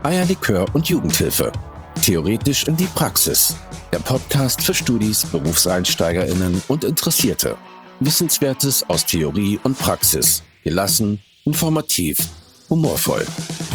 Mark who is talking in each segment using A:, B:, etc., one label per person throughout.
A: Eierlikör und Jugendhilfe. Theoretisch in die Praxis. Der Podcast für Studis, BerufseinsteigerInnen und Interessierte. Wissenswertes aus Theorie und Praxis. Gelassen, informativ, humorvoll.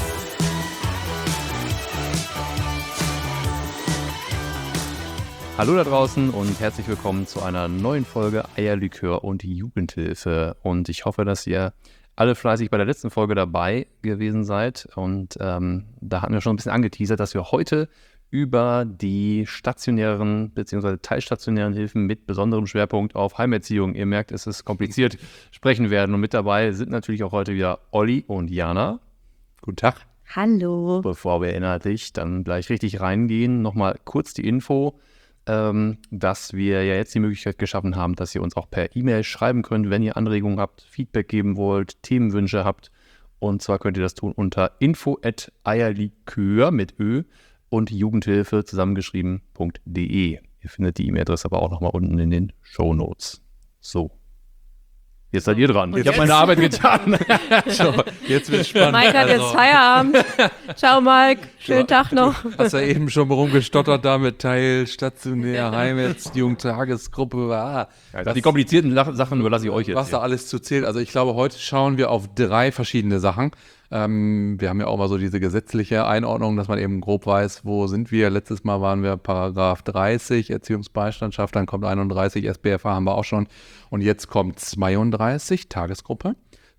B: Hallo da draußen und herzlich willkommen zu einer neuen Folge Eierlikör und Jugendhilfe. Und ich hoffe, dass ihr alle fleißig bei der letzten Folge dabei gewesen seid. Und da hatten wir schon ein bisschen angeteasert, dass wir heute über die stationären bzw. teilstationären Hilfen mit besonderem Schwerpunkt auf Heimerziehung, ihr merkt, es ist kompliziert, sprechen werden. Und mit dabei sind natürlich auch heute wieder Olli und Jana. Guten Tag.
C: Hallo.
B: Bevor wir inhaltlich dann gleich richtig reingehen, nochmal kurz die Info, dass wir ja jetzt die Möglichkeit geschaffen haben, dass ihr uns auch per E-Mail schreiben könnt, wenn ihr Anregungen habt, Feedback geben wollt, Themenwünsche habt. Und zwar könnt ihr das tun unter info@eierlikör mit Ö und Jugendhilfe zusammengeschrieben.de. Ihr findet die E-Mail-Adresse aber auch nochmal unten in den Shownotes. So. Jetzt seid ihr dran. Ich habe meine Arbeit getan.
D: So, jetzt wird spannend.
C: Mike hat jetzt Feierabend. Ciao, Mike. Schönen Tag noch.
D: Hast ja eben schon rumgestottert da mit Teil, stationär, Heimerziehung, Tagesgruppe.
B: Die komplizierten Sachen überlasse ich euch jetzt.
D: Was da alles zu zählt. Also ich glaube, heute schauen wir auf 3 verschiedene Sachen. Wir haben ja auch mal so diese gesetzliche Einordnung, dass man eben grob weiß, wo sind wir. Letztes Mal waren wir Paragraph 30, Erziehungsbeistandschaft, dann kommt 31, SBFA haben wir auch schon. Und jetzt kommt 32, Tagesgruppe,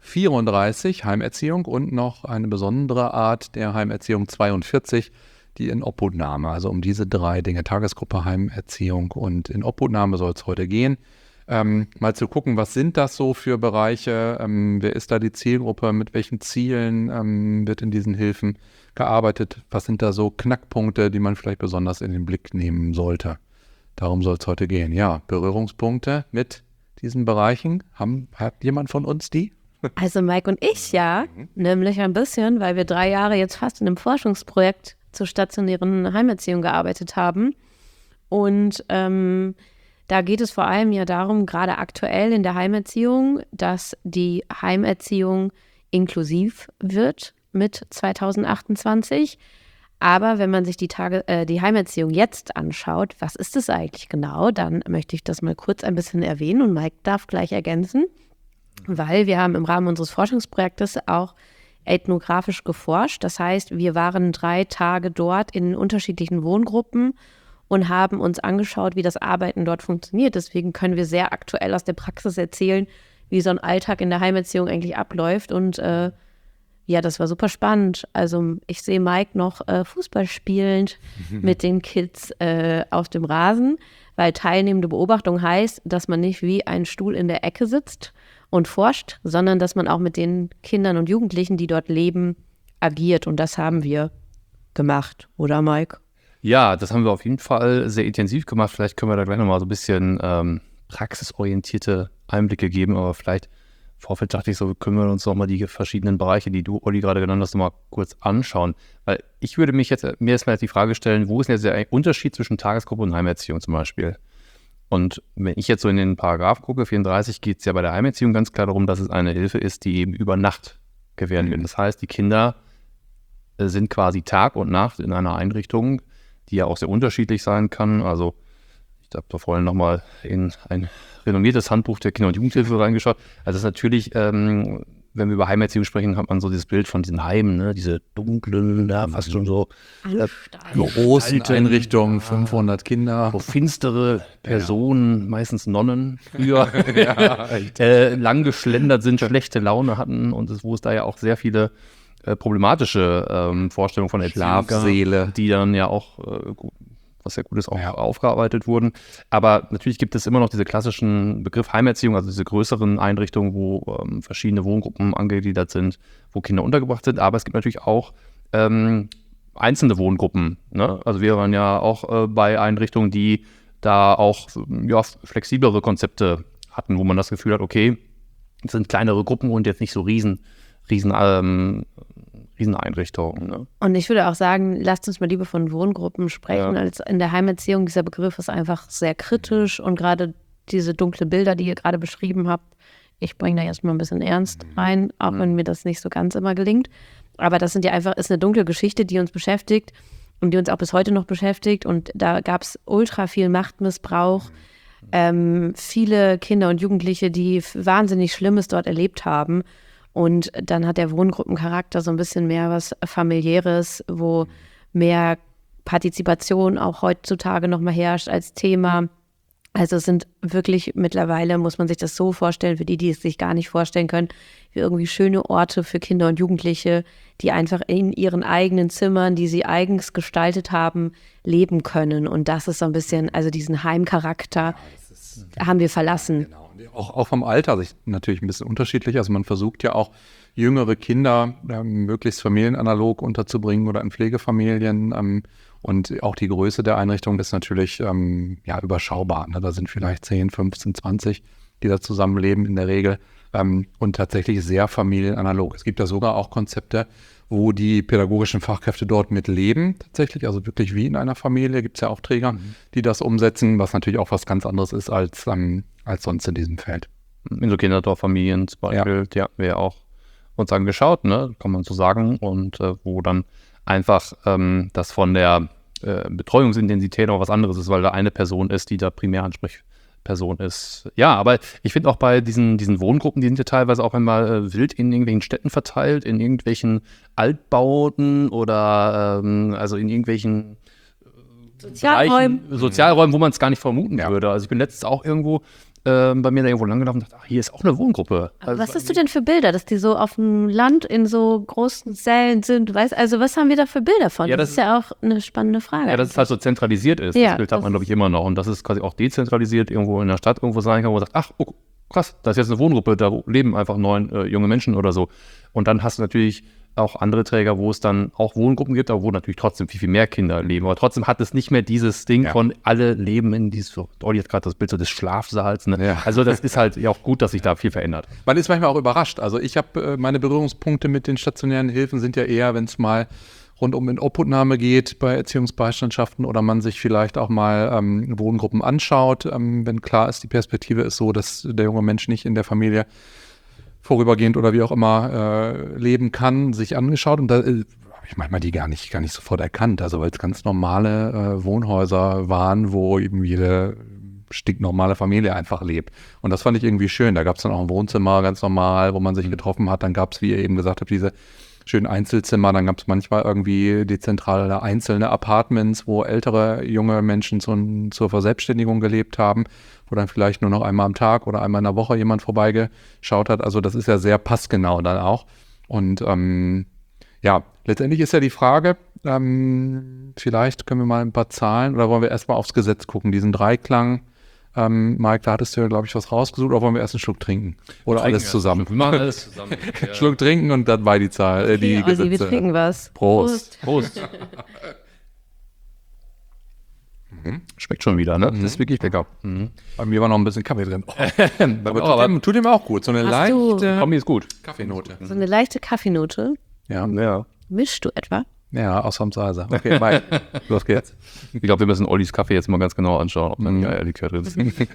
D: 34, Heimerziehung und noch eine besondere Art der Heimerziehung 42, die Inobhutnahme. Also um diese 3 Dinge, Tagesgruppe, Heimerziehung und Inobhutnahme soll es heute gehen. Mal zu gucken, was sind das so für Bereiche, wer ist da die Zielgruppe, mit welchen Zielen wird in diesen Hilfen gearbeitet, was sind da so Knackpunkte, die man vielleicht besonders in den Blick nehmen sollte. Darum soll es heute gehen. Ja, Berührungspunkte mit diesen Bereichen, hat jemand von uns die?
C: Also Mike und ich ja, nämlich ein bisschen, weil wir 3 Jahre jetzt fast in einem Forschungsprojekt zur stationären Heimerziehung gearbeitet haben. Und da geht es vor allem ja darum, gerade aktuell in der Heimerziehung, dass die Heimerziehung inklusiv wird mit 2028. Aber wenn man sich die Heimerziehung jetzt anschaut, was ist es eigentlich genau, dann möchte ich das mal kurz ein bisschen erwähnen und Mike darf gleich ergänzen, weil wir haben im Rahmen unseres Forschungsprojektes auch ethnografisch geforscht. Das heißt, wir waren 3 Tage dort in unterschiedlichen Wohngruppen und haben uns angeschaut, wie das Arbeiten dort funktioniert. Deswegen können wir sehr aktuell aus der Praxis erzählen, wie so ein Alltag in der Heimerziehung eigentlich abläuft. Und ja, das war super spannend. Also ich sehe Mike noch Fußball spielend mit den Kids auf dem Rasen, weil teilnehmende Beobachtung heißt, dass man nicht wie ein Stuhl in der Ecke sitzt und forscht, sondern dass man auch mit den Kindern und Jugendlichen, die dort leben, agiert. Und das haben wir gemacht, oder Mike?
B: Ja, das haben wir auf jeden Fall sehr intensiv gemacht. Vielleicht können wir da gleich nochmal so ein bisschen praxisorientierte Einblicke geben, aber vielleicht im Vorfeld dachte ich so, können wir uns nochmal die verschiedenen Bereiche, die du, Olli, gerade genannt hast, nochmal kurz anschauen. Weil ich würde mir erstmal die Frage stellen, wo ist denn jetzt der Unterschied zwischen Tagesgruppe und Heimerziehung zum Beispiel? Und wenn ich jetzt so in den Paragraph gucke, 34, geht es ja bei der Heimerziehung ganz klar darum, dass es eine Hilfe ist, die eben über Nacht gewährt wird. Das heißt, die Kinder sind quasi Tag und Nacht in einer Einrichtung, die ja auch sehr unterschiedlich sein kann. Also ich habe da vorhin nochmal in ein renommiertes Handbuch der Kinder- und Jugendhilfe reingeschaut. Also das ist natürlich, wenn wir über Heimerziehung sprechen, hat man so dieses Bild von diesen Heimen, ne? Diese dunklen, fast schon so
D: großen Einrichtungen, 500 Kinder.
B: So finstere Personen, meistens Nonnen früher, lang geschlendert sind, schlechte Laune hatten und wo es da ja auch sehr viele problematische Vorstellungen von Erziehung,
D: Schlafsäle,
B: die dann ja auch, was ja gut ist, auch aufgearbeitet wurden. Aber natürlich gibt es immer noch diese klassischen Begriff Heimerziehung, also diese größeren Einrichtungen, wo verschiedene Wohngruppen angegliedert sind, wo Kinder untergebracht sind. Aber es gibt natürlich auch einzelne Wohngruppen. Ne? Also wir waren ja auch bei Einrichtungen, die da auch flexiblere Konzepte hatten, wo man das Gefühl hat, okay, es sind kleinere Gruppen und jetzt nicht so riesen Einrichtungen. Ne?
C: Und ich würde auch sagen, lasst uns mal lieber von Wohngruppen sprechen, als in der Heimerziehung. Dieser Begriff ist einfach sehr kritisch und gerade diese dunklen Bilder, die ihr gerade beschrieben habt, ich bringe da jetzt mal ein bisschen Ernst rein, auch wenn mir das nicht so ganz immer gelingt. Aber das ist eine dunkle Geschichte, die uns beschäftigt und die uns auch bis heute noch beschäftigt. Und da gab es ultra viel Machtmissbrauch, viele Kinder und Jugendliche, die wahnsinnig Schlimmes dort erlebt haben. Und dann hat der Wohngruppencharakter so ein bisschen mehr was Familiäres, wo mehr Partizipation auch heutzutage nochmal herrscht als Thema. Also es sind wirklich mittlerweile, muss man sich das so vorstellen, für die es sich gar nicht vorstellen können, wie irgendwie schöne Orte für Kinder und Jugendliche, die einfach in ihren eigenen Zimmern, die sie eigens gestaltet haben, leben können. Und das ist so ein bisschen, also diesen Heimcharakter haben wir verlassen.
D: Genau. Auch vom Alter sich natürlich ein bisschen unterschiedlich. Also man versucht ja auch, jüngere Kinder möglichst familienanalog unterzubringen oder in Pflegefamilien. Und auch die Größe der Einrichtung ist natürlich überschaubar. Ne? Da sind vielleicht 10, 15, 20, die da zusammenleben in der Regel. Und tatsächlich sehr familienanalog. Es gibt da sogar auch Konzepte, wo die pädagogischen Fachkräfte dort mitleben, tatsächlich, also wirklich wie in einer Familie. Gibt es ja auch Träger, die das umsetzen, was natürlich auch was ganz anderes ist als sonst in diesem Feld.
B: In so Kinderdorffamilien zum Beispiel, die hatten wir ja auch uns angeschaut, ne, kann man so sagen, und wo dann einfach das von der Betreuungsintensität noch was anderes ist, weil da eine Person ist, die da primär Ansprechperson ist. Ja, aber ich finde auch bei diesen Wohngruppen, die sind ja teilweise auch einmal wild in irgendwelchen Städten verteilt, in irgendwelchen Altbauten oder also in irgendwelchen Sozialräumen, wo man es gar nicht vermuten würde. Also ich bin letztens auch irgendwo bei mir da irgendwo langgelaufen und dachte, hier ist auch eine Wohngruppe.
C: Aber was hast du denn für Bilder, dass die so auf dem Land in so großen Sälen sind? Weißt, also was haben wir da für Bilder von?
B: Ja,
C: das ist ja auch eine spannende Frage.
B: Ja, dass es halt so zentralisiert ist.
C: Ja,
B: das Bild hat man, glaube ich, immer noch. Und das ist quasi auch dezentralisiert irgendwo in der Stadt irgendwo sein kann, wo man sagt, ach, oh, krass, da ist jetzt eine Wohngruppe, da leben einfach 9 junge Menschen oder so. Und dann hast du natürlich auch andere Träger, wo es dann auch Wohngruppen gibt, aber wo natürlich trotzdem viel, viel mehr Kinder leben. Aber trotzdem hat es nicht mehr dieses Ding von alle leben in dieses, Olli hat gerade das Bild so des Schlafsaals. Ne? Ja. Also das ist halt ja auch gut, dass sich da viel verändert.
D: Man ist manchmal auch überrascht. Also ich habe meine Berührungspunkte mit den stationären Hilfen sind ja eher, wenn es mal rundum in Obhutnahme geht bei Erziehungsbeistandschaften oder man sich vielleicht auch mal Wohngruppen anschaut, wenn klar ist, die Perspektive ist so, dass der junge Mensch nicht in der Familie vorübergehend oder wie auch immer leben kann, sich angeschaut und da habe ich manchmal die gar nicht sofort erkannt, also weil es ganz normale Wohnhäuser waren, wo eben jede stinknormale Familie einfach lebt und das fand ich irgendwie schön, da gab es dann auch ein Wohnzimmer, ganz normal, wo man sich getroffen hat, dann gab es, wie ihr eben gesagt habt, diese schönen Einzelzimmer, dann gab es manchmal irgendwie dezentrale einzelne Apartments, wo ältere junge Menschen zur Verselbstständigung gelebt haben, wo dann vielleicht nur noch einmal am Tag oder einmal in der Woche jemand vorbeigeschaut hat. Also das ist ja sehr passgenau dann auch. Und letztendlich ist ja die Frage, vielleicht können wir mal ein paar Zahlen oder wollen wir erstmal aufs Gesetz gucken, diesen Dreiklang. Mike, da hattest du ja, glaube ich, was rausgesucht, oder wollen wir erst einen Schluck trinken? Oder alles zusammen?
B: Wir machen alles zusammen.
D: Ja. Schluck trinken und dann bei die Zahl, die Gesetze.
C: Wir trinken was.
D: Prost.
B: Schmeckt schon wieder, ne? Das ist wirklich lecker.
D: Bei mir war noch ein bisschen Kaffee drin. Aber tut dem auch gut. So eine leichte
B: Kombi ist gut.
D: Kaffeenote.
C: So eine leichte Kaffeenote.
D: Ja.
C: Mischst du etwa?
D: Ja, ausnahmsweise. Okay, Mike, los geht's.
B: Ich glaube, wir müssen Ollis Kaffee jetzt mal ganz genau anschauen, ob da ein Eierlikör drin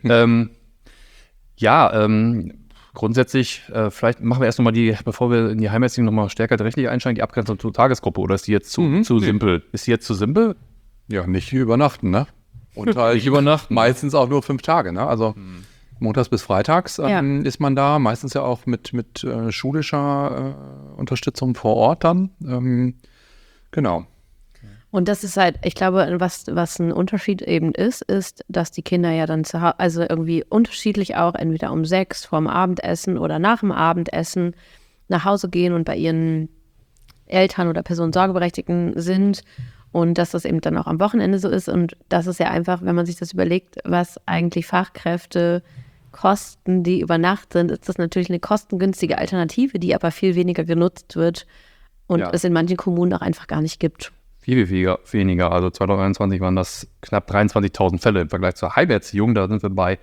B: ist. Grundsätzlich, vielleicht machen wir erst nochmal bevor wir in die Heimerziehung nochmal stärker rechtlich einsteigen, die Abgrenzung zur Tagesgruppe. Oder ist die jetzt zu simpel? Ist die jetzt zu simpel?
D: Ja, nicht übernachten, ne? Und halt nicht übernachten. Meistens auch nur 5 Tage, ne? Also montags bis freitags ist man da. Meistens ja auch mit schulischer Unterstützung vor Ort dann. Genau.
C: Und das ist halt, ich glaube, was ein Unterschied eben ist, dass die Kinder ja dann also irgendwie unterschiedlich auch entweder um 6 vorm Abendessen oder nach dem Abendessen nach Hause gehen und bei ihren Eltern oder Personensorgeberechtigten sind und dass das eben dann auch am Wochenende so ist und das ist ja einfach, wenn man sich das überlegt, was eigentlich Fachkräfte kosten, die über Nacht sind, ist das natürlich eine kostengünstige Alternative, die aber viel weniger genutzt wird und es in manchen Kommunen auch einfach gar nicht gibt.
B: Viel weniger. Also 2021 waren das knapp 23.000 Fälle im Vergleich zur Heimerziehung. Da sind wir bei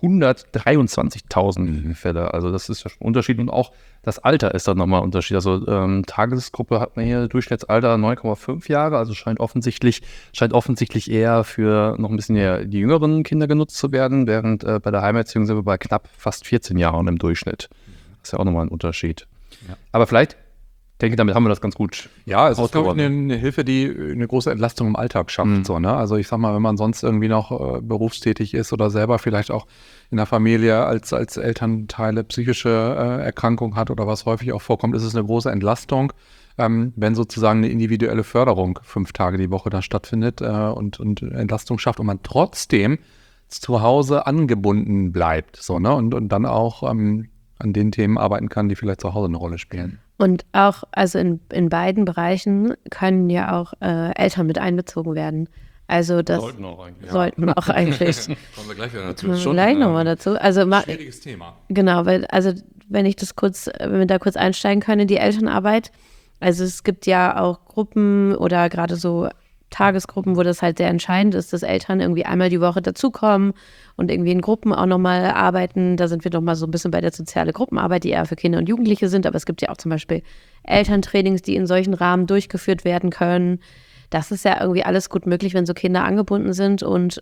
B: 123.000 Fälle. Also das ist ja schon ein Unterschied. Und auch das Alter ist dann nochmal ein Unterschied. Also Tagesgruppe hat man hier Durchschnittsalter 9,5 Jahre. Also scheint offensichtlich eher für noch ein bisschen die jüngeren Kinder genutzt zu werden. Während bei der Heimerziehung sind wir bei knapp fast 14 Jahren im Durchschnitt. Das ist ja auch nochmal ein Unterschied. Ja. Aber vielleicht denke, damit haben wir das ganz gut.
D: Ja, es ist, glaube ich, eine Hilfe, die eine große Entlastung im Alltag schafft. So, ne? Also ich sag mal, wenn man sonst irgendwie noch berufstätig ist oder selber vielleicht auch in der Familie als Elternteile psychische Erkrankung hat oder was häufig auch vorkommt, ist es eine große Entlastung, wenn sozusagen eine individuelle Förderung 5 Tage die Woche da stattfindet und Entlastung schafft und man trotzdem zu Hause angebunden bleibt. So, ne? Und dann auch an den Themen arbeiten kann, die vielleicht zu Hause eine Rolle spielen.
C: Und auch, also in beiden Bereichen können ja auch Eltern mit einbezogen werden. Also das sollten auch eigentlich.
D: Kommen wir gleich wieder dazu.
C: Kommen wir gleich nochmal dazu. Also
D: schwieriges Thema.
C: Genau, weil, also wenn wir da kurz einsteigen können in die Elternarbeit. Also es gibt ja auch Gruppen oder gerade so Tagesgruppen, wo das halt sehr entscheidend ist, dass Eltern irgendwie einmal die Woche dazukommen und irgendwie in Gruppen auch nochmal arbeiten. Da sind wir nochmal so ein bisschen bei der sozialen Gruppenarbeit, die eher für Kinder und Jugendliche sind. Aber es gibt ja auch zum Beispiel Elterntrainings, die in solchen Rahmen durchgeführt werden können. Das ist ja irgendwie alles gut möglich, wenn so Kinder angebunden sind. Und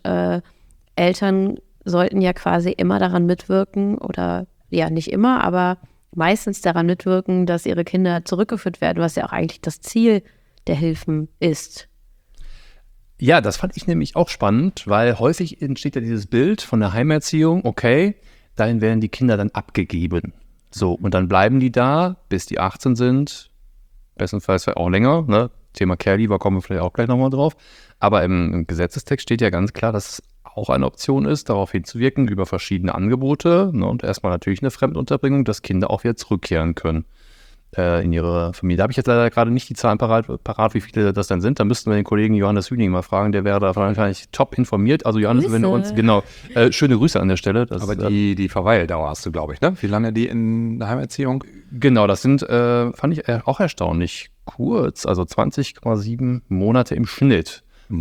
C: Eltern sollten ja quasi immer daran mitwirken oder ja, nicht immer, aber meistens daran mitwirken, dass ihre Kinder zurückgeführt werden, was ja auch eigentlich das Ziel der Hilfen ist.
B: Ja, das fand ich nämlich auch spannend, weil häufig entsteht ja dieses Bild von der Heimerziehung, okay, dahin werden die Kinder dann abgegeben. So, und dann bleiben die da, bis die 18 sind, bestenfalls auch länger, ne? Thema Care-Leaver kommen wir vielleicht auch gleich nochmal drauf. Aber im Gesetzestext steht ja ganz klar, dass es auch eine Option ist, darauf hinzuwirken über verschiedene Angebote, ne? Und erstmal natürlich eine Fremdunterbringung, dass Kinder auch wieder zurückkehren können in ihre Familie. Da habe ich jetzt leider gerade nicht die Zahlen parat, wie viele das dann sind. Da müssten wir den Kollegen Johannes Hüning mal fragen, der wäre da wahrscheinlich top informiert. Also Johannes, wenn du uns, genau, schöne Grüße an der Stelle.
D: Aber die Verweildauer hast du, glaube ich, ne? Wie lange die in der Heimerziehung?
B: Genau, das sind, fand ich auch erstaunlich kurz, also 20,7 Monate im Schnitt.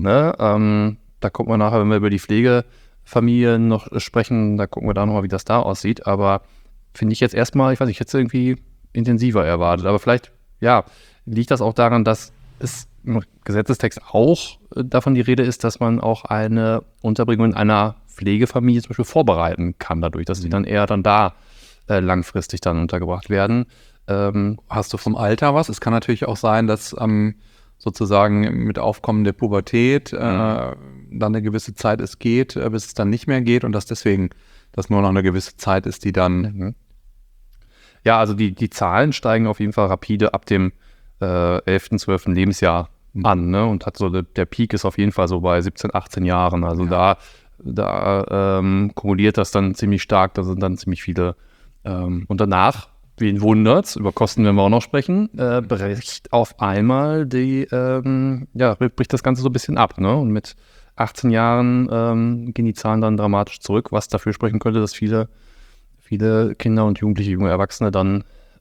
B: Ne? Da gucken wir nachher, wenn wir über die Pflegefamilien noch sprechen, da gucken wir da nochmal, wie das da aussieht. Aber finde ich jetzt erstmal, ich weiß nicht, ich hätte es irgendwie intensiver erwartet. Aber vielleicht, ja, liegt das auch daran, dass es im Gesetzestext auch davon die Rede ist, dass man auch eine Unterbringung in einer Pflegefamilie zum Beispiel vorbereiten kann dadurch, dass sie dann eher dann da langfristig dann untergebracht werden.
D: Hast du vom Alter was? Es kann natürlich auch sein, dass sozusagen mit Aufkommen der Pubertät dann eine gewisse Zeit es geht, bis es dann nicht mehr geht und dass deswegen das nur noch eine gewisse Zeit ist, die dann...
B: Ja, also die Zahlen steigen auf jeden Fall rapide ab dem 11., 12. Lebensjahr an, ne? Und hat so der Peak ist auf jeden Fall so bei 17, 18 Jahren. Also da kumuliert das dann ziemlich stark, da sind dann ziemlich viele. Und danach, wen wundert's, über Kosten werden wir auch noch sprechen, bricht auf einmal bricht das Ganze so ein bisschen ab, ne? Und mit 18 Jahren gehen die Zahlen dann dramatisch zurück, was dafür sprechen könnte, dass viele Kinder und Jugendliche, junge Erwachsene dann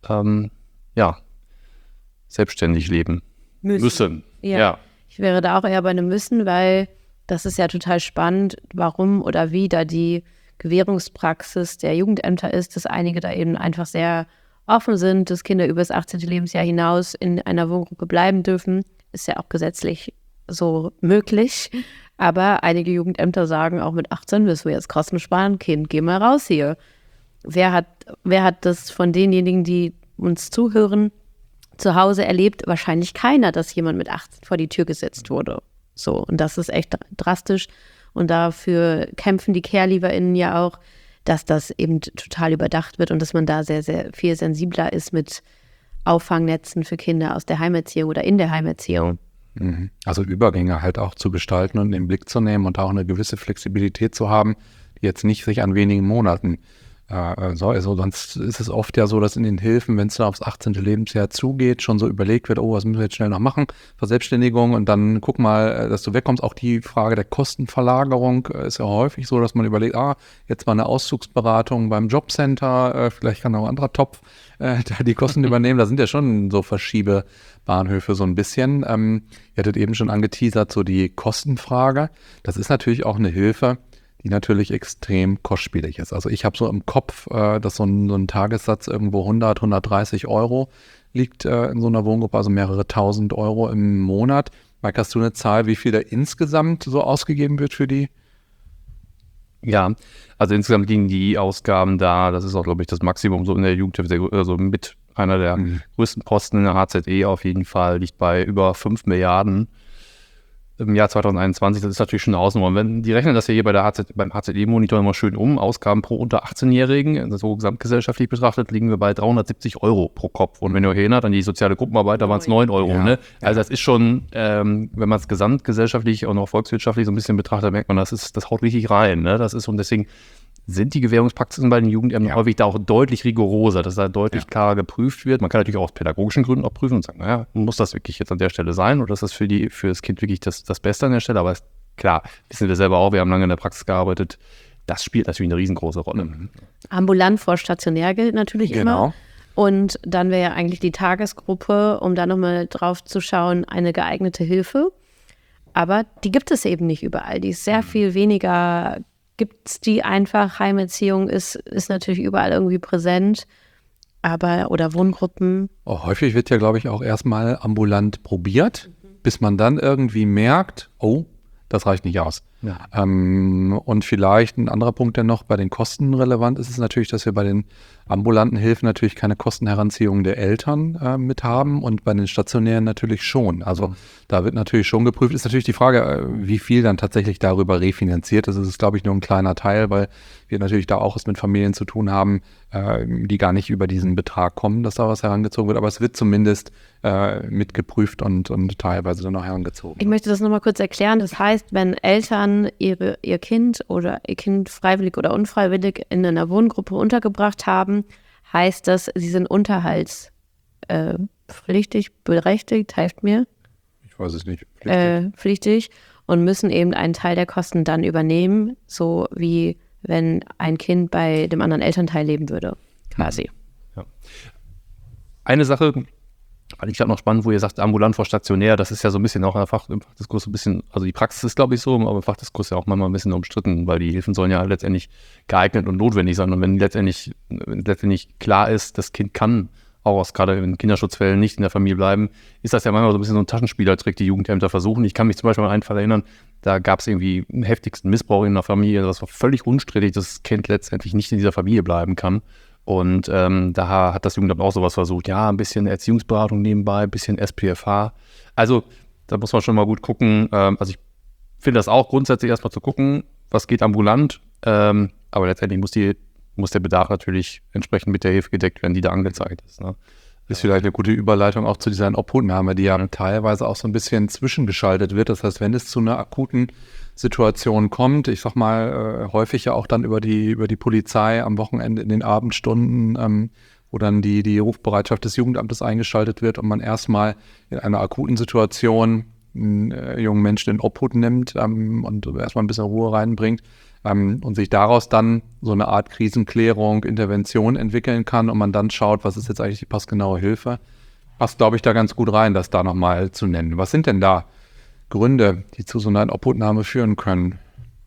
B: selbstständig leben müssen.
C: Ja. Ich wäre da auch eher bei einem Müssen, weil das ist ja total spannend, warum oder wie da die Gewährungspraxis der Jugendämter ist, dass einige da eben einfach sehr offen sind, dass Kinder über das 18. Lebensjahr hinaus in einer Wohngruppe bleiben dürfen. Ist ja auch gesetzlich so möglich. Aber einige Jugendämter sagen auch mit 18 müssen wir jetzt Kosten sparen. Kind, geh mal raus hier. Wer hat das von denjenigen, die uns zuhören, zu Hause erlebt? Wahrscheinlich keiner, dass jemand mit 18 vor die Tür gesetzt wurde. So, und das ist echt drastisch. Und dafür kämpfen die Care-LeaverInnen ja auch, dass das eben total überdacht wird und dass man da sehr, sehr viel sensibler ist mit Auffangnetzen für Kinder aus der Heimerziehung oder in der Heimerziehung.
D: Also Übergänge halt auch zu gestalten und in den Blick zu nehmen und auch eine gewisse Flexibilität zu haben, die jetzt nicht sich an wenigen Monaten also sonst ist es oft ja so, dass in den Hilfen, wenn es dann aufs 18. Lebensjahr zugeht, schon so überlegt wird, was müssen wir jetzt schnell noch machen, Verselbstständigung und dann guck mal, dass du wegkommst. Auch die Frage der Kostenverlagerung ist ja häufig so, dass man überlegt, jetzt mal eine Auszugsberatung beim Jobcenter, vielleicht kann auch ein anderer Topf da die Kosten übernehmen. Da sind ja schon so Verschiebebahnhöfe so ein bisschen. Ihr hattet eben schon angeteasert, so die Kostenfrage. Das ist natürlich auch eine Hilfe, die natürlich extrem kostspielig ist. Also ich habe so im Kopf, dass so ein Tagessatz irgendwo 100, 130 Euro liegt in so einer Wohngruppe, also mehrere tausend Euro im Monat. Mike, hast du eine Zahl, wie viel da insgesamt so ausgegeben wird für die?
B: Ja, also insgesamt liegen die Ausgaben da, das ist auch, glaube ich, das Maximum so in der Jugendhilfe, also mit einer der größten Posten in der HZE auf jeden Fall, liegt bei über 5 Milliarden im Jahr 2021. Das ist natürlich schon eine Hausnummer. Die rechnen das ja hier beim HZE-Monitor immer schön um. Ausgaben pro unter 18-Jährigen, so gesamtgesellschaftlich betrachtet, liegen wir bei 370 € pro Kopf. Und wenn ihr euch erinnert, an die soziale Gruppenarbeit, da waren es 9 €.
D: Ja.
B: Ne? Also das ist schon, wenn man es gesamtgesellschaftlich und auch volkswirtschaftlich so ein bisschen betrachtet, merkt man, das haut richtig rein. Ne? Das ist, und deswegen sind die Gewährungspraxisen bei den Jugendämtern häufig da auch deutlich rigoroser, dass da deutlich klarer geprüft wird. Man kann natürlich auch aus pädagogischen Gründen auch prüfen und sagen, naja, muss das wirklich jetzt an der Stelle sein oder ist das für das Kind wirklich das Beste an der Stelle? Aber ist klar, wissen wir selber auch, wir haben lange in der Praxis gearbeitet, das spielt natürlich eine riesengroße Rolle.
C: Ambulant vor stationär gilt natürlich immer. Und dann wäre ja eigentlich die Tagesgruppe, um da nochmal drauf zu schauen, eine geeignete Hilfe. Aber die gibt es eben nicht überall. Die ist sehr viel weniger. Gibt es die einfach? Heimerziehung ist natürlich überall irgendwie präsent, oder Wohngruppen.
D: Häufig wird ja, glaube ich, auch erstmal ambulant probiert, bis man dann irgendwie merkt, oh, das reicht nicht aus.
B: Ja.
D: Und vielleicht ein anderer Punkt, der noch bei den Kosten relevant ist, ist natürlich, dass wir bei den ambulanten Hilfen natürlich keine Kostenheranziehung der Eltern mit haben und bei den stationären natürlich schon. Also da wird natürlich schon geprüft. Ist natürlich die Frage, wie viel dann tatsächlich darüber refinanziert ist. Das ist, glaube ich, nur ein kleiner Teil, weil wir natürlich da auch es mit Familien zu tun haben, die gar nicht über diesen Betrag kommen, dass da was herangezogen wird. Aber es wird zumindest mitgeprüft und teilweise dann auch herangezogen.
C: Ich möchte das nochmal kurz erklären. Das heißt, wenn Eltern ihr Kind freiwillig oder unfreiwillig in einer Wohngruppe untergebracht haben, heißt das, sie sind unterhaltspflichtig, berechtigt, helft mir.
D: Ich weiß es nicht.
C: Pflichtig und müssen eben einen Teil der Kosten dann übernehmen, so wie wenn ein Kind bei dem anderen Elternteil leben würde, quasi.
B: Ja. Eine Sache, fand ich gerade noch spannend, wo ihr sagt, ambulant vor stationär, das ist ja so ein bisschen auch im Fachdiskurs so ein bisschen, also die Praxis ist, glaube ich, so, aber im Fachdiskurs ja auch manchmal ein bisschen umstritten, weil die Hilfen sollen ja letztendlich geeignet und notwendig sein. Und wenn letztendlich klar ist, das Kind kann auch gerade in Kinderschutzfällen nicht in der Familie bleiben, ist das ja manchmal so ein bisschen so ein Taschenspielertrick, die Jugendämter versuchen. Ich kann mich zum Beispiel an einen Fall erinnern, da gab es irgendwie einen heftigsten Missbrauch in der Familie. Das war völlig unstrittig, dass das Kind letztendlich nicht in dieser Familie bleiben kann. Und da hat das Jugendamt auch sowas versucht. Ja, ein bisschen Erziehungsberatung nebenbei, ein bisschen SPFH. Also da muss man schon mal gut gucken. Also ich finde das auch grundsätzlich erstmal zu gucken, was geht ambulant. Aber letztendlich muss der Bedarf natürlich entsprechend mit der Hilfe gedeckt werden, die da angezeigt ist. Ne?
D: Ist vielleicht eine gute Überleitung auch zu dieser Obhutnahme, die ja teilweise auch so ein bisschen zwischengeschaltet wird. Das heißt, wenn es zu einer akuten Situation kommt, ich sag mal, häufig ja auch dann über die Polizei am Wochenende in den Abendstunden, wo dann die Rufbereitschaft des Jugendamtes eingeschaltet wird und man erstmal in einer akuten Situation einen jungen Menschen in Obhut nimmt und erstmal ein bisschen Ruhe reinbringt und sich daraus dann so eine Art Krisenklärung, Intervention entwickeln kann und man dann schaut, was ist jetzt eigentlich die passgenaue Hilfe. Passt, glaube ich, da ganz gut rein, das da nochmal zu nennen. Was sind denn da Gründe, die zu so einer Obhutnahme führen können?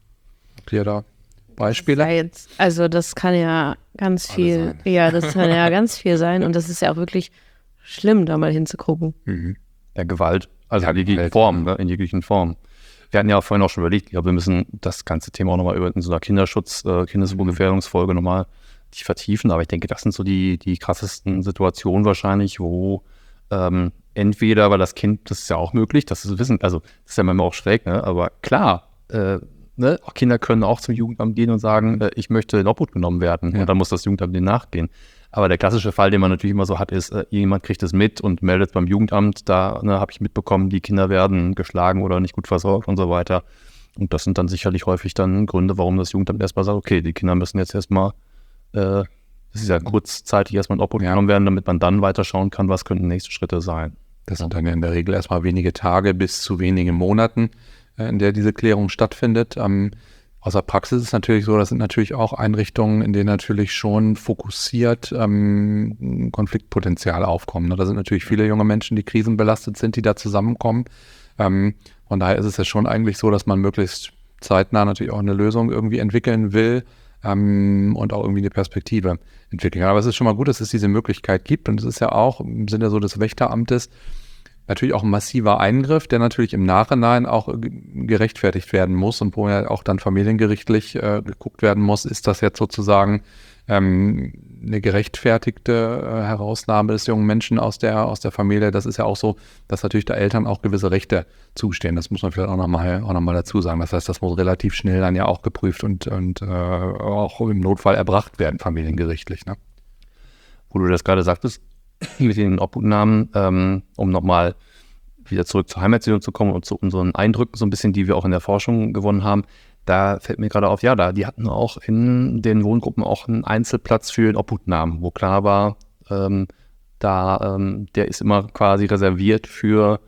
D: Habt ihr da Beispiele?
C: Also das kann ja ganz viel, das kann ja ganz viel sein und das ist ja auch wirklich schlimm, da mal hinzugucken.
B: Ja, Gewalt, also in jeglichen Formen, ne? In jeglichen Formen. Wir hatten ja vorhin auch schon überlegt, ich glaube, wir müssen das ganze Thema auch nochmal in so einer Kindeswohlgefährdungsfolge nochmal vertiefen, aber ich denke, das sind so die krassesten Situationen wahrscheinlich, wo entweder, weil das Kind, das ist ja auch möglich, das ist Wissen, also das ist ja manchmal auch schräg, ne? Aber klar, auch Kinder können auch zum Jugendamt gehen und sagen, ich möchte in Obhut genommen werden und dann muss das Jugendamt denen nachgehen. Aber der klassische Fall, den man natürlich immer so hat, ist, jemand kriegt es mit und meldet beim Jugendamt, da habe ich mitbekommen, die Kinder werden geschlagen oder nicht gut versorgt und so weiter. Und das sind dann sicherlich häufig dann Gründe, warum das Jugendamt erstmal sagt, okay, die Kinder müssen jetzt erstmal, das ist ja kurzzeitig erstmal in Obhut genommen werden, damit man dann weiterschauen kann, was könnten nächste Schritte sein.
D: Das sind dann ja in der Regel erstmal wenige Tage bis zu wenigen Monaten, in der diese Klärung stattfindet. Aus der Praxis ist es natürlich so, das sind natürlich auch Einrichtungen, in denen natürlich schon fokussiert Konfliktpotenzial aufkommen. Da sind natürlich viele junge Menschen, die krisenbelastet sind, die da zusammenkommen. Von daher ist es ja schon eigentlich so, dass man möglichst zeitnah natürlich auch eine Lösung irgendwie entwickeln will und auch irgendwie eine Perspektive entwickeln kann. Aber es ist schon mal gut, dass es diese Möglichkeit gibt und es ist ja auch im Sinne so des Wächteramtes natürlich auch ein massiver Eingriff, der natürlich im Nachhinein auch gerechtfertigt werden muss und wo ja auch dann familiengerichtlich geguckt werden muss, ist das jetzt sozusagen eine gerechtfertigte Herausnahme des jungen Menschen aus der Familie. Das ist ja auch so, dass natürlich der Eltern auch gewisse Rechte zustehen. Das muss man vielleicht auch nochmal dazu sagen. Das heißt, das muss relativ schnell dann ja auch geprüft und auch im Notfall erbracht werden, familiengerichtlich. Ne?
B: Wo du das gerade sagtest, mit den Obhutnahmen, um nochmal wieder zurück zur Heimerziehung zu kommen und zu unseren Eindrücken so ein bisschen, die wir auch in der Forschung gewonnen haben. Da fällt mir gerade auf, die hatten auch in den Wohngruppen auch einen Einzelplatz für den Obhutnamen, wo klar war, der ist immer quasi reserviert für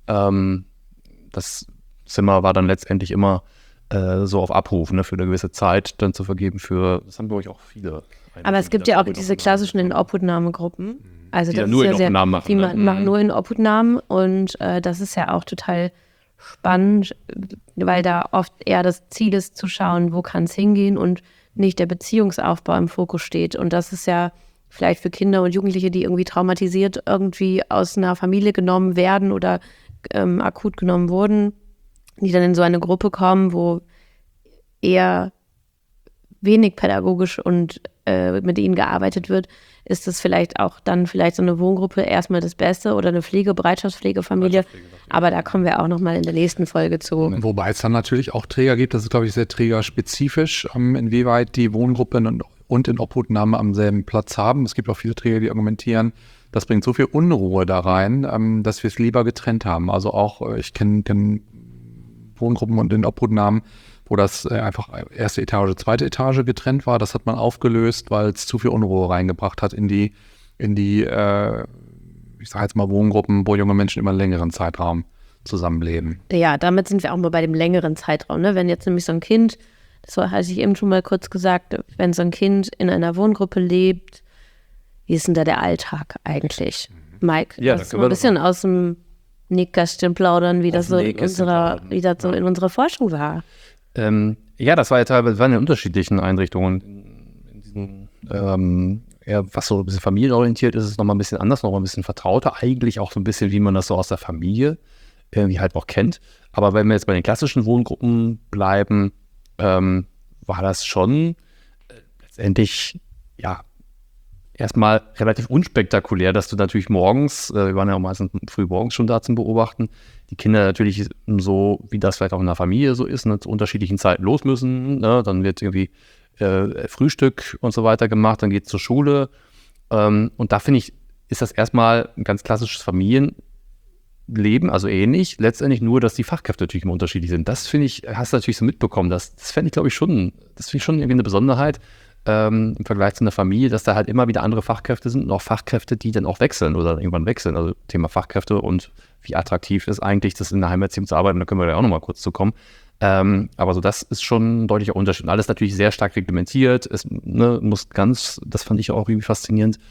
B: das Zimmer war dann letztendlich immer so auf Abruf, ne, für eine gewisse Zeit dann zu vergeben für, das haben glaube ich auch viele.
C: Aber es gibt ja auch diese klassischen Obhutnahmegruppen. Also
B: die
C: das
B: nur
C: ist
B: in
C: ja
B: Obhutnahmen machen.
C: Die machen nur in Obhutnahmen und das ist ja auch total spannend, weil da oft eher das Ziel ist, zu schauen, wo kann es hingehen und nicht der Beziehungsaufbau im Fokus steht. Und das ist ja vielleicht für Kinder und Jugendliche, die irgendwie traumatisiert irgendwie aus einer Familie genommen werden oder akut genommen wurden, die dann in so eine Gruppe kommen, wo eher wenig pädagogisch und mit ihnen gearbeitet wird, ist das vielleicht auch dann so eine Wohngruppe erstmal das Beste oder eine Bereitschaftspflegefamilie. Aber da kommen wir auch nochmal in der nächsten Folge zu.
D: Wobei es dann natürlich auch Träger gibt, das ist glaube ich sehr trägerspezifisch, inwieweit die Wohngruppen und in Obhutnahme am selben Platz haben. Es gibt auch viele Träger, die argumentieren, das bringt so viel Unruhe da rein, dass wir es lieber getrennt haben. Also auch, ich kenne Wohngruppen und in Obhutnahmen, wo das einfach erste Etage, zweite Etage getrennt war. Das hat man aufgelöst, weil es zu viel Unruhe reingebracht hat in die ich sage jetzt mal Wohngruppen, wo junge Menschen immer einen längeren Zeitraum zusammenleben.
C: Ja, damit sind wir auch mal bei dem längeren Zeitraum. Ne? Wenn jetzt nämlich so ein Kind, das hatte ich eben schon mal kurz gesagt, wenn so ein Kind in einer Wohngruppe lebt, wie ist denn da der Alltag eigentlich? Mike,
B: Ja,
C: kannst du mal ein bisschen aus dem Nähkästchen plaudern, wie das so in unserer Forschung war?
B: Das war ja teilweise in unterschiedlichen Einrichtungen. In diesen, was so ein bisschen familienorientiert ist, ist es nochmal ein bisschen anders, nochmal ein bisschen vertrauter. Eigentlich auch so ein bisschen, wie man das so aus der Familie irgendwie halt auch kennt. Aber wenn wir jetzt bei den klassischen Wohngruppen bleiben, war das schon letztendlich, erstmal relativ unspektakulär, dass du natürlich morgens, wir waren ja auch meistens früh morgens schon da zum Beobachten, die Kinder natürlich so, wie das vielleicht auch in der Familie so ist, zu unterschiedlichen Zeiten los müssen. Ne? Dann wird irgendwie Frühstück und so weiter gemacht, dann geht es zur Schule. Und da finde ich, ist das erstmal ein ganz klassisches Familienleben, also ähnlich. Letztendlich nur, dass die Fachkräfte natürlich immer unterschiedlich sind. Das finde ich, hast du natürlich so mitbekommen. Das fände ich, glaube ich, schon irgendwie eine Besonderheit. Im Vergleich zu einer Familie, dass da halt immer wieder andere Fachkräfte sind und auch Fachkräfte, die dann auch wechseln oder irgendwann wechseln. Also Thema Fachkräfte und wie attraktiv ist eigentlich, das in der Heimerziehung zu arbeiten, da können wir ja auch nochmal kurz zu kommen. Aber so das ist schon ein deutlicher Unterschied. Und alles natürlich sehr stark reglementiert. Es muss das fand ich auch irgendwie faszinierend,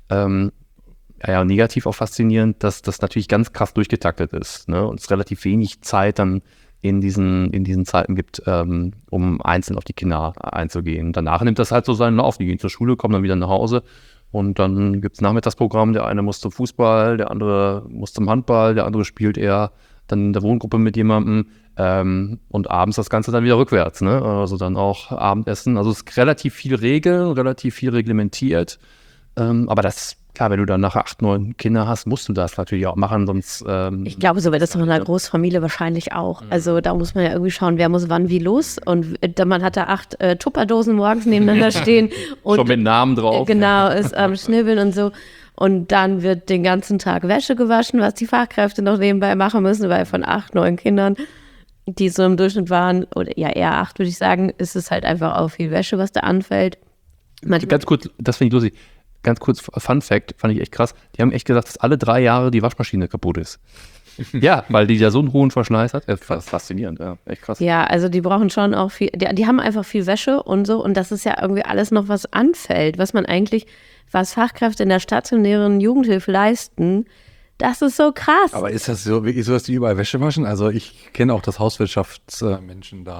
B: negativ auch faszinierend, dass das natürlich ganz krass durchgetaktet ist. Ne? Und es relativ wenig Zeit dann in diesen Zeiten gibt, um einzeln auf die Kinder einzugehen. Danach nimmt das halt so seinen Lauf. Die gehen zur Schule, kommen dann wieder nach Hause und dann gibt es Nachmittagsprogramm. Der eine muss zum Fußball, der andere muss zum Handball, der andere spielt eher dann in der Wohngruppe mit jemandem und abends das Ganze dann wieder rückwärts. Ne? Also dann auch Abendessen. Also es ist relativ viel Regeln, relativ viel reglementiert. Aber das klar, wenn du dann nachher 8, 9 Kinder hast, musst du das natürlich auch machen, sonst...
C: ich glaube, so wird das doch in einer Großfamilie wahrscheinlich auch. Also da muss man ja irgendwie schauen, wer muss wann wie los. Und man hat da 8 Tupperdosen morgens nebeneinander stehen. Und
B: schon mit Namen drauf.
C: Genau, ist am Schnibbeln und so. Und dann wird den ganzen Tag Wäsche gewaschen, was die Fachkräfte noch nebenbei machen müssen, weil von 8, 9 Kindern, die so im Durchschnitt waren, oder ja eher 8, würde ich sagen, ist es halt einfach auch viel Wäsche, was da anfällt.
B: Ganz kurz, das finde ich lustig. Ganz kurz, Fun Fact, fand ich echt krass. Die haben echt gesagt, dass alle 3 Jahre die Waschmaschine kaputt ist. Ja, weil die ja so einen hohen Verschleiß hat. Faszinierend, ja, echt krass.
C: Ja, also die brauchen schon auch viel, die haben einfach viel Wäsche und so. Und das ist ja irgendwie alles noch, was anfällt, was Fachkräfte in der stationären Jugendhilfe leisten. Das ist so krass.
D: Aber ist das so, wirklich so, dass die überall Wäsche waschen? Also ich kenne auch das Hauswirtschaftsmenschen da.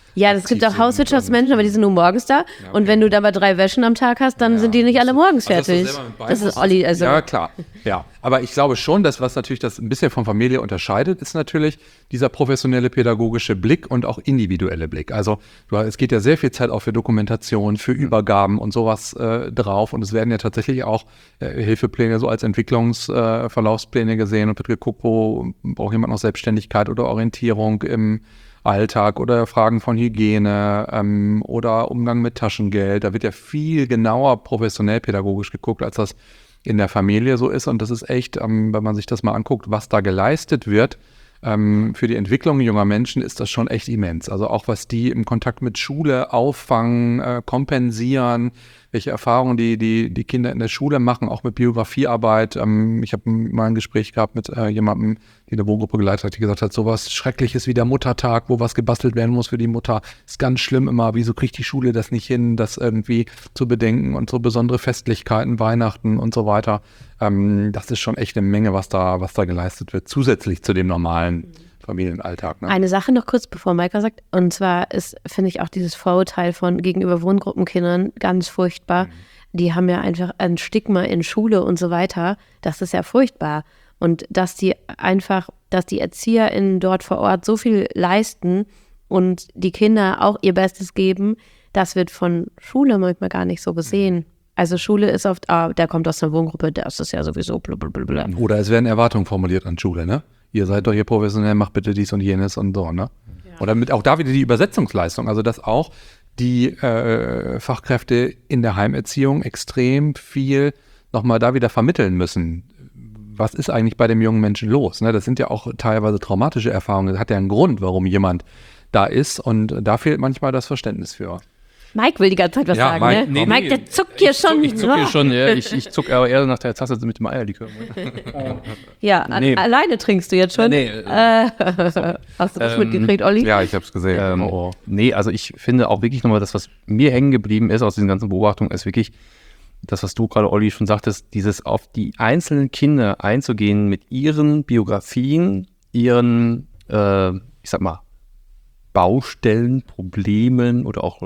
C: Ja, es gibt auch Hauswirtschaftsmenschen, aber die sind nur morgens da. Ja, okay. Und wenn du da aber 3 Wäschen am Tag hast, dann sind die nicht alle morgens fertig. Das ist Olli. Also.
D: Ja, klar. Ja, aber ich glaube schon, dass was natürlich das ein bisschen von Familie unterscheidet, ist natürlich dieser professionelle pädagogische Blick und auch individuelle Blick. Also es geht ja sehr viel Zeit auch für Dokumentation, für Übergaben und sowas drauf. Und es werden ja tatsächlich auch Hilfepläne so als Entwicklungsverlaufspläne gesehen und wird geguckt, wo braucht jemand noch Selbstständigkeit oder Orientierung im Alltag oder Fragen von Hygiene oder Umgang mit Taschengeld. Da wird ja viel genauer professionell pädagogisch geguckt, als das in der Familie so ist. Und das ist echt, wenn man sich das mal anguckt, was da geleistet wird, für die Entwicklung junger Menschen ist das schon echt immens. Also auch was die im Kontakt mit Schule auffangen, kompensieren, welche Erfahrungen die Kinder in der Schule machen, auch mit Biografiearbeit. Ich habe mal ein Gespräch gehabt mit jemandem, die eine Wohngruppe geleitet hat, die gesagt hat, sowas Schreckliches wie der Muttertag, wo was gebastelt werden muss für die Mutter, ist ganz schlimm immer. Wieso kriegt die Schule das nicht hin, das irgendwie zu bedenken und so besondere Festlichkeiten, Weihnachten und so weiter. Das ist schon echt eine Menge, was da geleistet wird, zusätzlich zu dem normalen Familienalltag. Ne?
C: Eine Sache noch kurz, bevor Maika sagt, und zwar finde ich auch dieses Vorurteil gegenüber Wohngruppenkindern ganz furchtbar. Die haben ja einfach ein Stigma in Schule und so weiter. Das ist ja furchtbar. Und dass die ErzieherInnen dort vor Ort so viel leisten und die Kinder auch ihr Bestes geben, das wird von Schule manchmal gar nicht so gesehen. Also Schule ist oft, der kommt aus einer Wohngruppe, das ist ja sowieso blablabla.
D: Oder es werden Erwartungen formuliert an Schule, ne? Ihr seid doch hier professionell, macht bitte dies und jenes und so, ne? Ja. Oder auch da wieder die Übersetzungsleistung, also dass auch die Fachkräfte in der Heimerziehung extrem viel nochmal da wieder vermitteln müssen. Was ist eigentlich bei dem jungen Menschen los? Ne? Das sind ja auch teilweise traumatische Erfahrungen. Das hat ja einen Grund, warum jemand da ist und da fehlt manchmal das Verständnis für.
C: Mike will die ganze Zeit was sagen,
B: Mike,
C: ne? Mike, der zuckt hier schon.
B: Ich zucke hier schon, ja. Ich zucke aber eher nach der Tasse mit dem Eierlikör.
C: Ja, alleine trinkst du jetzt schon?
B: Nee.
C: Hast du das mitgekriegt, Olli?
D: Ja, ich habe es gesehen.
B: Nee, also ich finde auch wirklich nochmal, das, was mir hängen geblieben ist aus diesen ganzen Beobachtungen, ist wirklich das, was du gerade, Olli, schon sagtest, dieses auf die einzelnen Kinder einzugehen mit ihren Biografien, ihren, ich sag mal, Baustellen, Problemen oder auch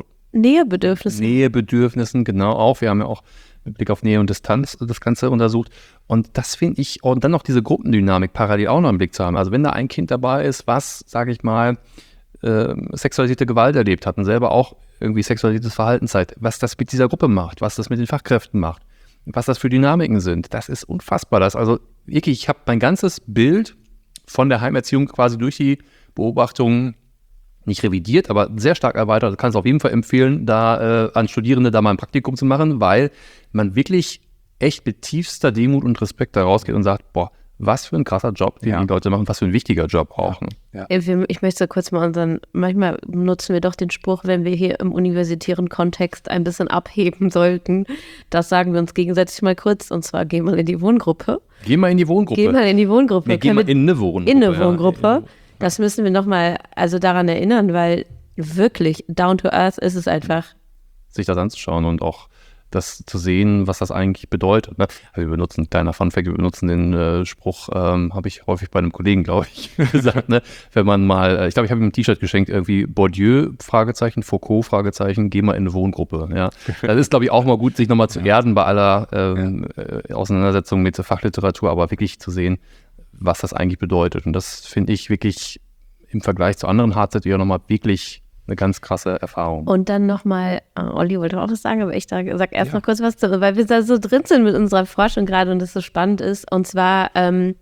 B: Nähebedürfnissen, genau auch. Wir haben ja auch mit Blick auf Nähe und Distanz das Ganze untersucht. Und das finde ich, und dann noch diese Gruppendynamik parallel auch noch im Blick zu haben. Also wenn da ein Kind dabei ist, was, sage ich mal, sexualisierte Gewalt erlebt hat und selber auch irgendwie sexualisiertes Verhalten zeigt, was das mit dieser Gruppe macht, was das mit den Fachkräften macht, was das für Dynamiken sind, das ist unfassbar. Das also wirklich, ich habe mein ganzes Bild von der Heimerziehung quasi durch die Beobachtungen nicht revidiert, aber sehr stark erweitert. Also kann es auf jeden Fall empfehlen, da an Studierende da mal ein Praktikum zu machen, weil man wirklich echt mit tiefster Demut und Respekt da rausgeht und sagt, boah, was für ein krasser Job, den die Leute machen, was für ein wichtiger Job auch. Ne?
C: Ja. Ich möchte kurz mal manchmal nutzen wir doch den Spruch, wenn wir hier im universitären Kontext ein bisschen abheben sollten, das sagen wir uns gegenseitig mal kurz, und zwar geh mal in die Wohngruppe.
B: Geh mal in die Wohngruppe.
C: Nee,
B: geh mal in eine Wohngruppe.
C: In eine Wohngruppe. Ja. Das müssen wir nochmal daran erinnern, weil wirklich down to earth ist es einfach.
B: Sich das anzuschauen und auch das zu sehen, was das eigentlich bedeutet. Ne? Wir benutzen, kleiner Funfact, wir benutzen den Spruch, habe ich häufig bei einem Kollegen, glaube ich, gesagt, ne? Wenn man mal, ich glaube, ich habe ihm ein T-Shirt geschenkt, irgendwie Bourdieu, Fragezeichen, Foucault, Fragezeichen, geh mal in eine Wohngruppe. Ja? Das ist, glaube ich, auch mal gut, sich nochmal zu erden bei aller Auseinandersetzung mit der Fachliteratur, aber wirklich zu sehen, was das eigentlich bedeutet. Und das finde ich wirklich im Vergleich zu anderen HZW nochmal wirklich eine ganz krasse Erfahrung.
C: Und dann nochmal, Olli wollte auch was sagen, aber ich sag erst noch kurz was zu, weil wir da so drin sind mit unserer Forschung gerade und das so spannend ist. Und zwar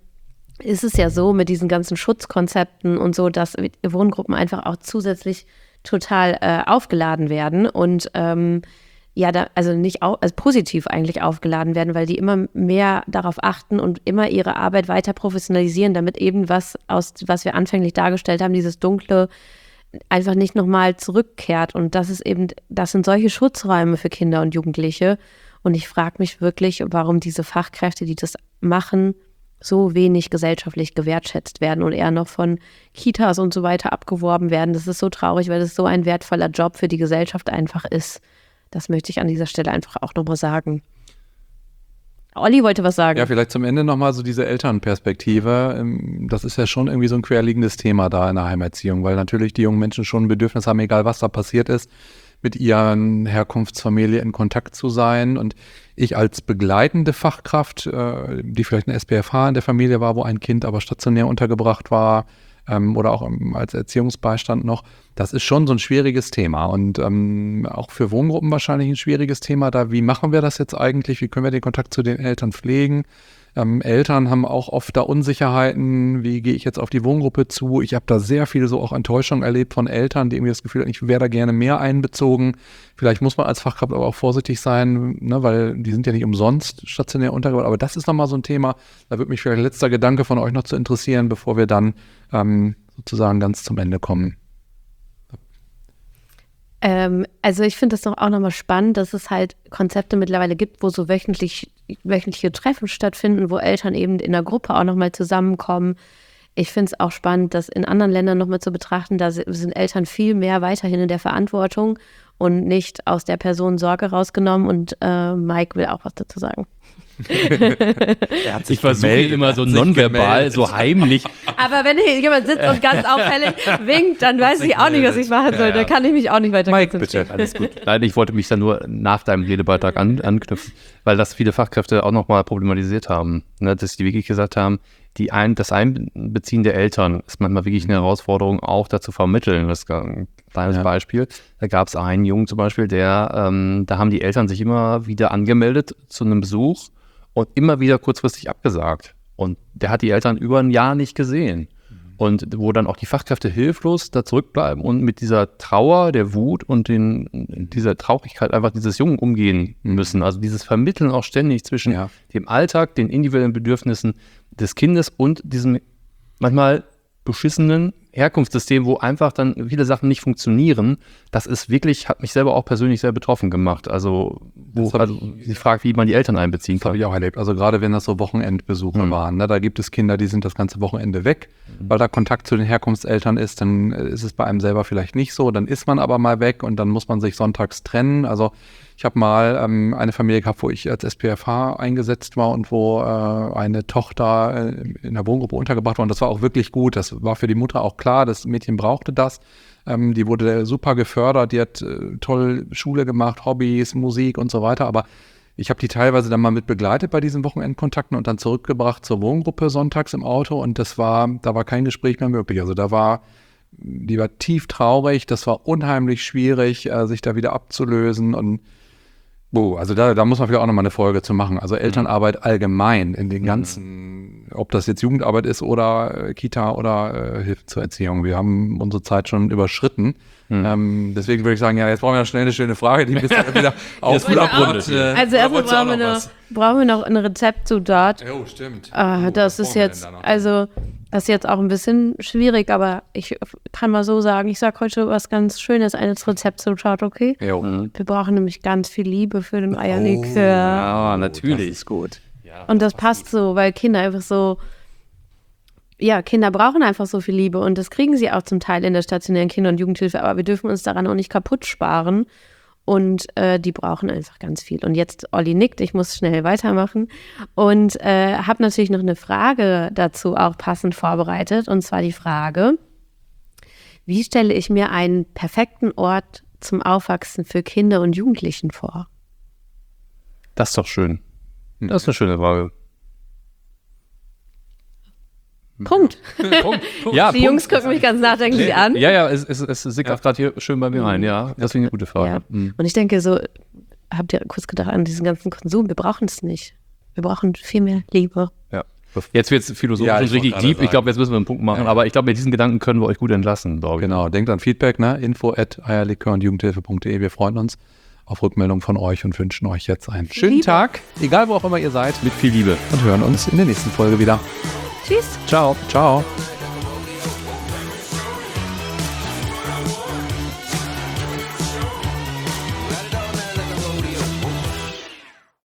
C: ist es ja so mit diesen ganzen Schutzkonzepten und so, dass Wohngruppen einfach auch zusätzlich total aufgeladen werden und also positiv eigentlich aufgeladen werden, weil die immer mehr darauf achten und immer ihre Arbeit weiter professionalisieren, damit eben was wir anfänglich dargestellt haben, dieses Dunkle, einfach nicht nochmal zurückkehrt. Und das sind solche Schutzräume für Kinder und Jugendliche. Und ich frage mich wirklich, warum diese Fachkräfte, die das machen, so wenig gesellschaftlich gewertschätzt werden und eher noch von Kitas und so weiter abgeworben werden. Das ist so traurig, weil das so ein wertvoller Job für die Gesellschaft einfach ist. Das möchte ich an dieser Stelle einfach auch nochmal sagen. Olli wollte was sagen.
D: Ja, vielleicht zum Ende nochmal so diese Elternperspektive. Das ist ja schon irgendwie so ein querliegendes Thema da in der Heimerziehung, weil natürlich die jungen Menschen schon ein Bedürfnis haben, egal was da passiert ist, mit ihren Herkunftsfamilie in Kontakt zu sein. Und ich als begleitende Fachkraft, die vielleicht eine SPFH in der Familie war, wo ein Kind aber stationär untergebracht war, oder auch als Erziehungsbeistand noch, das ist schon so ein schwieriges Thema und auch für Wohngruppen wahrscheinlich ein schwieriges Thema da. Wie machen wir das jetzt eigentlich? Wie können wir den Kontakt zu den Eltern pflegen? Eltern haben auch oft da Unsicherheiten. Wie gehe ich jetzt auf die Wohngruppe zu? Ich habe da sehr viele so auch Enttäuschungen erlebt von Eltern, die irgendwie das Gefühl hatten, ich wäre da gerne mehr einbezogen. Vielleicht muss man als Fachkraft aber auch vorsichtig sein, ne, weil die sind ja nicht umsonst stationär untergebracht. Aber das ist nochmal so ein Thema, da würde mich vielleicht ein letzter Gedanke von euch noch zu interessieren, bevor wir dann sozusagen ganz zum Ende kommen.
C: Also ich finde das auch nochmal spannend, dass es halt Konzepte mittlerweile gibt, wo so wöchentliche Treffen stattfinden, wo Eltern eben in der Gruppe auch nochmal zusammenkommen. Ich finde es auch spannend, das in anderen Ländern nochmal zu betrachten. Da sind Eltern viel mehr weiterhin in der Verantwortung und nicht aus der Person Sorge rausgenommen. Und Mike will auch was dazu sagen.
B: Ich versuche immer so nonverbal, so heimlich.
C: Aber wenn hier jemand sitzt und ganz auffällig winkt, dann weiß ich auch nicht, was ich machen soll. Da kann ich mich auch nicht weiter konzentrieren.
B: Bitte, alles gut. Nein, ich wollte mich dann nur nach deinem Redebeitrag anknüpfen, weil das viele Fachkräfte auch nochmal problematisiert haben. Ne, dass die wirklich gesagt haben, das Einbeziehen der Eltern ist manchmal wirklich eine Herausforderung, auch dazu vermitteln. Das ist ein kleines Beispiel. Da gab es einen Jungen zum Beispiel, da haben die Eltern sich immer wieder angemeldet zu einem Besuch und immer wieder kurzfristig abgesagt. Und der hat die Eltern über ein Jahr nicht gesehen. Und wo dann auch die Fachkräfte hilflos da zurückbleiben und mit dieser Trauer, der Wut und dieser Traurigkeit einfach dieses Jungen umgehen müssen. Also dieses Vermitteln auch ständig zwischen dem Alltag, den individuellen Bedürfnissen des Kindes und diesem manchmal beschissenen Herkunftssystem, wo einfach dann viele Sachen nicht funktionieren. Das ist wirklich, hat mich selber auch persönlich sehr betroffen gemacht. Also die Frage, wie man die Eltern einbeziehen kann.
D: Das habe ich auch erlebt. Also gerade wenn das so Wochenendbesuche waren, ne, da gibt es Kinder, die sind das ganze Wochenende weg, weil da Kontakt zu den Herkunftseltern ist. Dann ist es bei einem selber vielleicht nicht so. Dann ist man aber mal weg und dann muss man sich sonntags trennen. Also ich habe mal eine Familie gehabt, wo ich als SPFH eingesetzt war und wo eine Tochter in der Wohngruppe untergebracht war. Und das war auch wirklich gut. Das war für die Mutter auch klar, das Mädchen brauchte das. Die wurde super gefördert, die hat toll Schule gemacht, Hobbys, Musik und so weiter. Aber ich habe die teilweise dann mal mit begleitet bei diesen Wochenendkontakten und dann zurückgebracht zur Wohngruppe sonntags im Auto. Und da war kein Gespräch mehr möglich. Also die war tief traurig, das war unheimlich schwierig, sich da wieder abzulösen und also da muss man vielleicht auch nochmal eine Folge zu machen. Also Elternarbeit allgemein in den ganzen, ob das jetzt Jugendarbeit ist oder Kita oder Hilfe zur Erziehung. Wir haben unsere Zeit schon überschritten. Deswegen würde ich sagen, jetzt brauchen wir noch schnell eine schöne Frage, die bis wieder abrundet.
C: Also erstmal brauchen wir noch ein Rezept zu dort.
D: Oh, stimmt.
C: Das ist jetzt auch ein bisschen schwierig, aber ich kann mal so sagen, ich sage heute was ganz Schönes, ein Rezept zum Start, okay?
D: Jo.
C: Wir brauchen nämlich ganz viel Liebe für den Eiernik.
B: Ja, natürlich.
D: Das ist gut.
B: Ja,
C: und das passt so, weil Kinder einfach so, Kinder brauchen einfach so viel Liebe und das kriegen sie auch zum Teil in der stationären Kinder- und Jugendhilfe, aber wir dürfen uns daran auch nicht kaputt sparen. Und die brauchen einfach ganz viel. Und jetzt, Olli nickt, ich muss schnell weitermachen. Und habe natürlich noch eine Frage dazu auch passend vorbereitet. Und zwar die Frage, wie stelle ich mir einen perfekten Ort zum Aufwachsen für Kinder und Jugendlichen vor?
B: Das ist doch schön. Das ist eine schöne Frage.
C: Punkt.
B: Ja,
C: die Jungs gucken mich ganz nachdenklich an.
B: Ja, es sickert gerade hier schön bei mir rein. Ja, deswegen eine gute Frage.
C: Ja. Und ich denke so, habt ihr kurz gedacht an diesen ganzen Konsum? Wir brauchen es nicht. Wir brauchen viel mehr Liebe.
B: Ja. Jetzt wird es philosophisch und richtig deep. Ich glaube, jetzt müssen wir einen Punkt machen. Aber ich glaube, mit diesen Gedanken können wir euch gut entlassen.
D: Genau, denkt an Feedback, ne? info@eierlikör-und-jugendhilfe.de. Wir freuen uns auf Rückmeldung von euch und wünschen euch jetzt einen schönen Tag, egal wo auch immer ihr seid,
B: mit viel Liebe.
D: und hören uns in der nächsten Folge wieder.
C: Tschüss.
D: Ciao. Ciao.